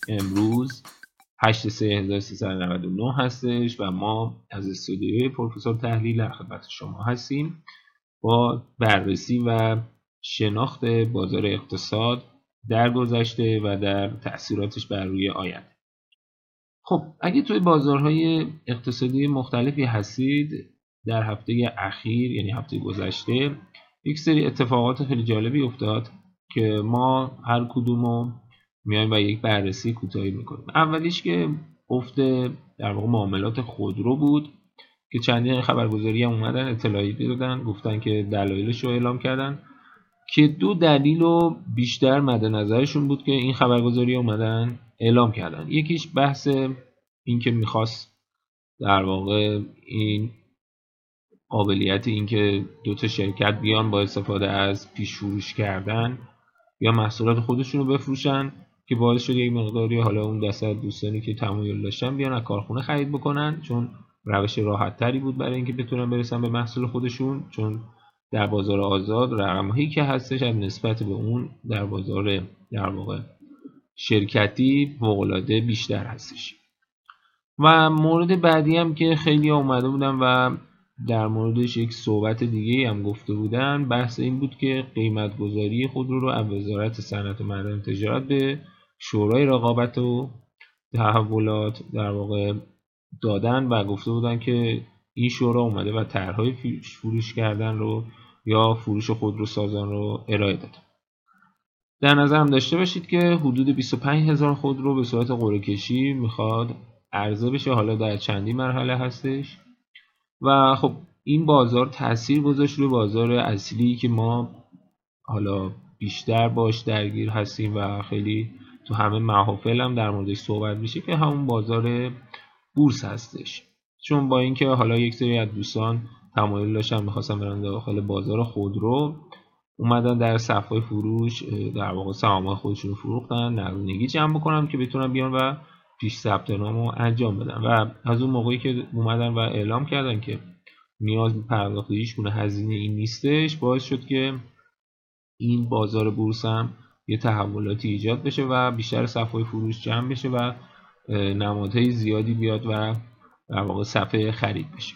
امروز 8/3/1399 هستش و ما از استودیوی پروفسور تحلیل در خدمت شما هستیم با بررسی و شناخت بازار اقتصاد در گذشته و در تأثیراتش بر روی آینده. خب اگه توی بازارهای اقتصادی مختلفی هستید، در هفته اخیر یعنی هفته گذشته یک سری اتفاقات خیلی جالبی افتاد که ما هر کدومو میایم و یک بررسی کوتاهی میکنیم. اولیش که افت در واقع معاملات خودرو بود که چندین خبرگزاری هم اومدن اطلاعی دادن، گفتن که دلایلش رو اعلام کردن که دو دلیل رو بیشتر مد نظرشون بود که این خبرگزاری اومدن اعلام کردن. یکیش بحث این که میخواست در واقع این قابلیت این که دو تا شرکت بیان با استفاده از پیش فروش کردن یا محصولات خودشون رو بفروشن که باعث شد یک مقداری حالا اون دسته دوستانی که تمایل داشتن بیان از کارخونه خرید بکنن، چون روش راحت تری بود برای اینکه بتونن برسن به محصول خودشون، چون در بازار آزاد رقم‌هایی که هستش از نسبت به اون در بازار در واقع شرکتی فوق‌العاده بیشتر هستش. و مورد بعدی هم که خیلی اومده بودن و در موردش یک صحبت دیگه هم گفته بودن، بحث این بود که قیمت گذاری خودرو رو از وزارت صنعت و معدن تجارت به شورای رقابت و تحولات در واقع دادن و گفته بودن که این شورا اومده و طرح‌های فروش کردن رو یا فروش خودرو سازان رو ارائه داد. در نظر هم داشته باشید که حدود 25,000 خودرو به صورت قرعه کشی میخواد عرضه بشه، حالا در چندین مرحله هستش و خب این بازار تأثیر گذاشت روی بازار اصلی که ما حالا بیشتر باش درگیر هستیم و خیلی تو همه محافل هم در موردش صحبت میشه که همون بازار بورس هستش. چون با اینکه حالا یک سری از دوستان تمایل داشتن می‌خواستن برن داخل بازار خودرو، اومدن در صف‌های فروش در واقع سهام‌های خودشون رو فروختن، نقدینگی جمع بکنن که بتونن بیان و پیش ثبت نامو انجام بدن و از اون موقعی که اومدن و اعلام کردن که نیاز به پرداخت هیچگونه هزینه این نیستش، باعث شد که این بازار بورس هم یه تحولاتی ایجاد بشه و بیشتر صف‌های فروش جمع بشه و نمادهای زیادی بیاد و در واقع صفحه خرید بشه.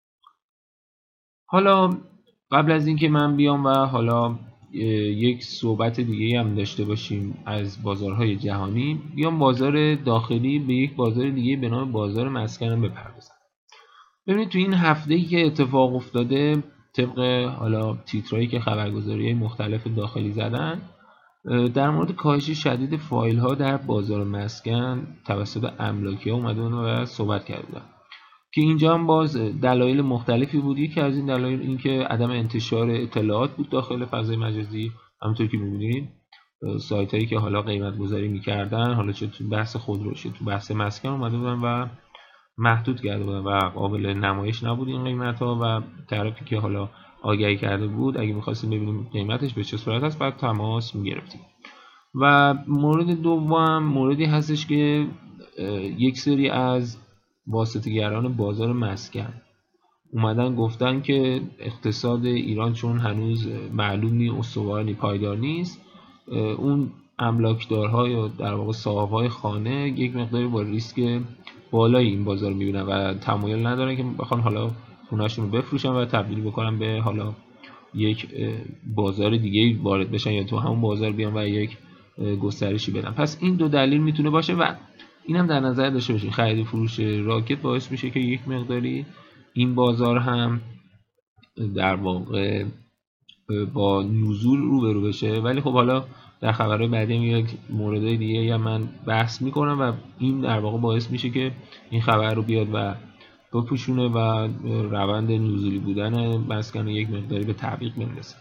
حالا قبل از اینکه من بیام و حالا یک صحبت دیگه هم داشته باشیم از بازارهای جهانی، بیام بازار داخلی به یک بازار دیگه به نام بازار مسکن بپردازم. ببینید تو این هفته‌ای که اتفاق افتاده، طبق حالا تیترایی که خبرگزاری‌های مختلف داخلی زدن، در مورد کاهش شدید فایل ها در بازار مسکن توسط املاکی ها اومدن و صحبت کردن که اینجا هم باز دلایل مختلفی بود. یکی از این دلایل این که عدم انتشار اطلاعات بود داخل فضای مجازی. همونطور که می‌بینید سایت هایی که حالا قیمت گذاری می‌کردن، حالا چه تو بحث خودرو چه تو بحث مسکن، اومده بودن و محدود کرده بودن و قابل نمایش نبود این قیمت ها و طرفی که حالا آگهی کرده بود اگه می‌خواستیم ببینیم قیمتش به چه صورت است بعد تماس می‌گرفتیم. و مورد دوم موردی هستش که یک سری از واسطه‌گران بازار مسکن اومدن گفتن که اقتصاد ایران چون هنوز معلوم نیست، استوار نیست، پایدار نیست، اون املاکدارها یا در واقع صاحب‌های خانه یک مقداری با ریسک بالای این بازار میبینن و تمایل ندارن که بخوان حالا خونه‌شون رو بفروشن و تبدیل بکنن به حالا یک بازار دیگه وارد بشن یا تو همون بازار بیان و یک گسترشی بدن. پس این دو دلیل میتونه باشه و اینم در نظر داشته باشید. خرید و فروش راکت باعث میشه که یک مقداری این بازار هم در واقع با نزول روبرو بشه، ولی خب حالا در خبرهای بعدی هم یک موردهای دیگه هم من بحث میکنم و این در واقع باعث میشه که این خبر رو بیاد و بپوشونه و روند نزولی بودن مسکن یک مقداری به تعویق بندازه.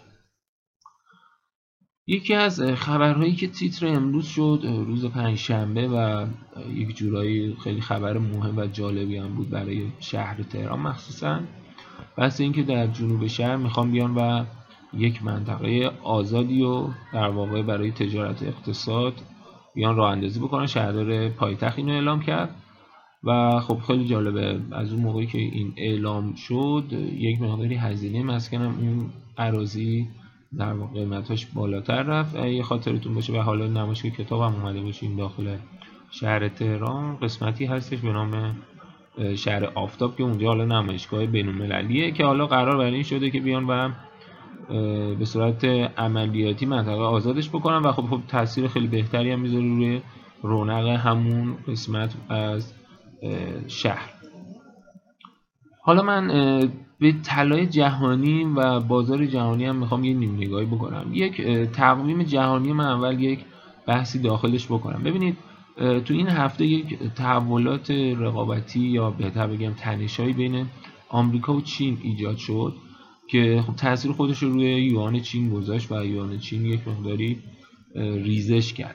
یکی از خبرهایی که تیتر امروز شد روز پنجشنبه و یک جورایی خیلی خبر مهم و جالبی هم بود برای شهر تهران مخصوصا، بحث این که در جنوب شهر میخوان بیان و یک منطقه آزادی رو در واقع برای تجارت اقتصاد بیان راه اندازی بکنن. شهردار پایتخت اینو اعلام کرد و خب خیلی جالبه. از اون موقعی که این اعلام شد یک مقداری هزینه مسکن هم اون اراضی در واقع قیمتاش بالاتر رفت. اگه خاطرتون باشه و حالا نمایشگاه کتاب هم اومده باشیم داخل شهر تهران قسمتی هستش به نام شهر آفتاب که اونجا حالا نمایشگاه بین‌المللیه که حالا قرار بر این شده که بیان و به صورت عملیاتی منطقه آزادش بکنن و خب تاثیر خیلی بهتری هم میذاره روی رونق همون قسمت از شهر. حالا من به طلای جهانی و بازار جهانی هم میخوام یه نیم نگاهی بکنم. یک تقویم جهانی من اول یک بحثی داخلش بکنم. ببینید تو این هفته یک تحولات رقابتی یا بهتر بگم تنش‌هایی بین آمریکا و چین ایجاد شد که خب تاثیر خودش رو روی یوان چین گذاشت و یوان چین یک مقداری ریزش کرد.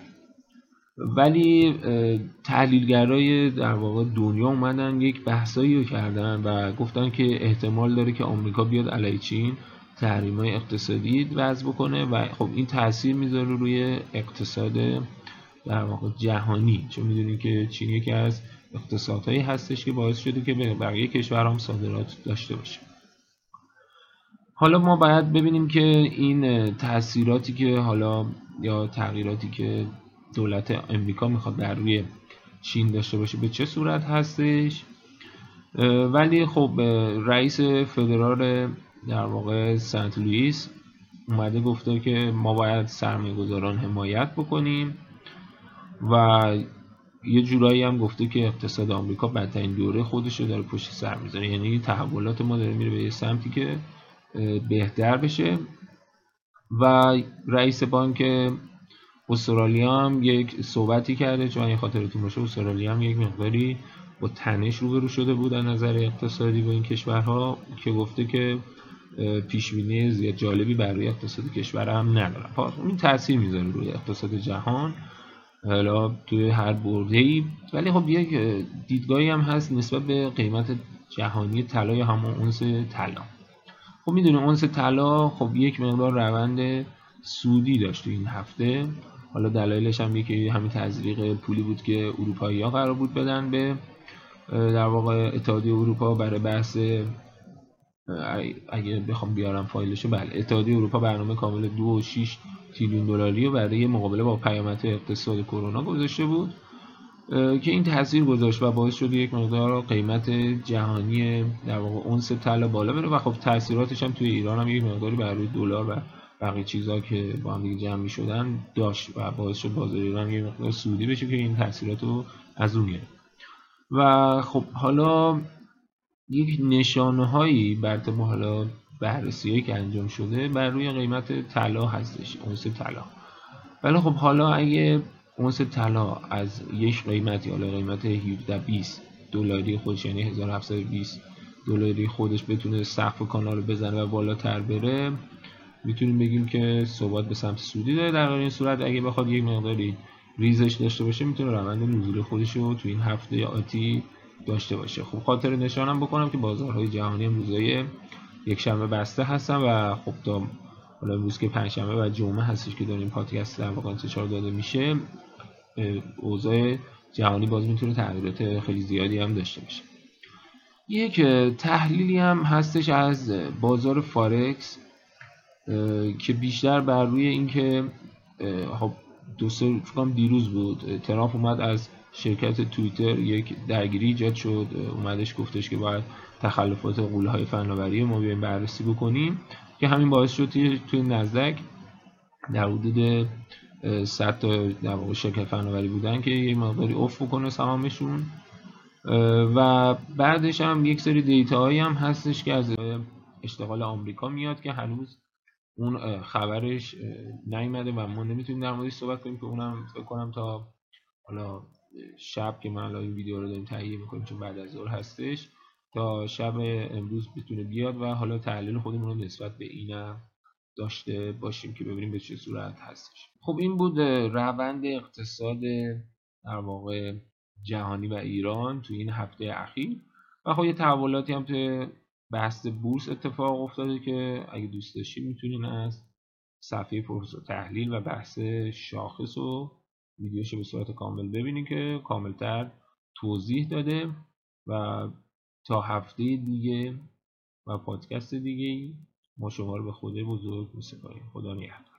ولی تحلیلگرای در واقع دنیا اومدن یک بحثایی رو کردن و گفتن که احتمال داره که آمریکا بیاد علیه چین تحریم‌های اقتصادی وضع بکنه و خب این تاثیر میذاره روی اقتصاد در واقع جهانی، چون میدونید که چین یکی از اقتصادهایی هستش که باعث شده که به بقیه کشورها هم صادرات داشته باشه. حالا ما باید ببینیم که این تأثیراتی که حالا یا تغییراتی که دولت امریکا میخواد بر روی چین داشته باشه به چه صورت هستش. ولی خب رئیس فدرال در واقع سنت لوئیس اومده گفته که ما باید سرمایه‌گذاران حمایت بکنیم و یه جورایی هم گفته که اقتصاد آمریکا بدترین دوره خودش رو داره پشت سر میذاره، یعنی تحولات ما داره میره به یه سمتی که بهتر بشه. و رئیس بانک استرالیا هم یک صحبتی کرده، چون این خاطرتون باشه استرالیا هم یک مقداری با تنش روبرو شده بود از نظر اقتصادی با این کشورها که گفته که پیشبینی زیاد جالبی برای اقتصاد کشور هم ندارن. این تاثیر میذاره روی اقتصاد جهان حالا توی هر برده‌ای. ولی خب یک دیدگاهی هم هست نسبت به قیمت جهانی طلا یا همون اونس طلا. خب میدونیم اونس طلا خب یک مقدار روند سودی داشت این هفته. حالا دلایلش هم یکی همین تزریق پولی بود که اروپایی‌ها قرار بود بدن به در واقع اتحادیه اروپا برای بحث، اگه بخوام بیارم فایلشو، بله، اتحادیه اروپا برنامه کامل 2.6 تریلیون دلاری رو برای مقابله با پیامدهای اقتصاد کرونا گذاشته بود که این تاثیر گذاشت و باعث شد یک مقدار قیمت جهانی در واقع اونس طلا بالا بره و خب تاثیراتش هم توی ایران هم یک مقداری بر روی دلار و بقیه چیزا که با هم دیگه جمع می‌شدن داشت و باعث شد بازار ایران یک مقدار سودی بشه که این تاثیرات رو از اون گرفت. و خب حالا یک نشانه‌هایی بر طبق حالا بررسی‌هایی که انجام شده بر روی قیمت طلا هستش، اونس طلا. ولی خب حالا اگه اونس طلا از یک قیمتی، حالا قیمت 17-20 دلاری خودش، یعنی 1720 دلاری خودش بتونه سقف کانال رو بزنه و بالاتر بره، میتونیم بگیم که ثبات به سمت سودی داره. در این صورت اگه بخواد یک مقداری ریزش داشته باشه میتونه روند نزول خودش رو تو این هفته آتی داشته باشه. خب خاطر نشانم بکنم که بازارهای جهانی هم روزهای یک شنبه بسته هستن و خب تا حالا امروز که پنجشنبه و جمعه هستش که داریم پادکست در واقع انتشار داده میشه، اوضاع جهانی باز میتونه تغییرات خیلی زیادی هم داشته باشه. یک تحلیلی هم هستش از بازار فارکس که بیشتر بر روی این که خب دیروز بود ترامپ اومد از شرکت توییتر یک درگیری ایجاد شد، اومدش گفتش که باید تخلفات غول‌های فناوری ما بیایم بررسی بکنیم که همین باعث شد توی نزدک در حدود 100 تا در واقع شرکت فناوری بودن که یه مقداری افت بکنه سهامشون. و بعدش هم یک سری دیتاهایی هم هستش که از اشتغال آمریکا میاد که هنوز اون خبرش نیومده و ما نمیتونیم در موردش صحبت کنیم که اونم فکر کنم تا حالا شب که ما این ویدیو رو داریم تهیه میکنیم چون بعد از ظهر هستش، تا شب امروز بتونه بیاد و حالا تحلیل خودمون رو نسبت به اینم داشته باشیم که ببینیم به چه صورت هستش. خب این بود روند اقتصاد در واقع جهانی و ایران تو این هفته اخیر و خب یه تحولاتی هم تو بحث بورس اتفاق افتاده که اگه دوست داشتید میتونین از صفحه پروفسور تحلیل و بحث شاخص و ویدیوش به صورت کامل ببینید که کاملتر توضیح داده. و تا هفته دیگه و پادکست دیگه ما شما رو به خدای بزرگ می‌سپاریم. خدا نگهدار.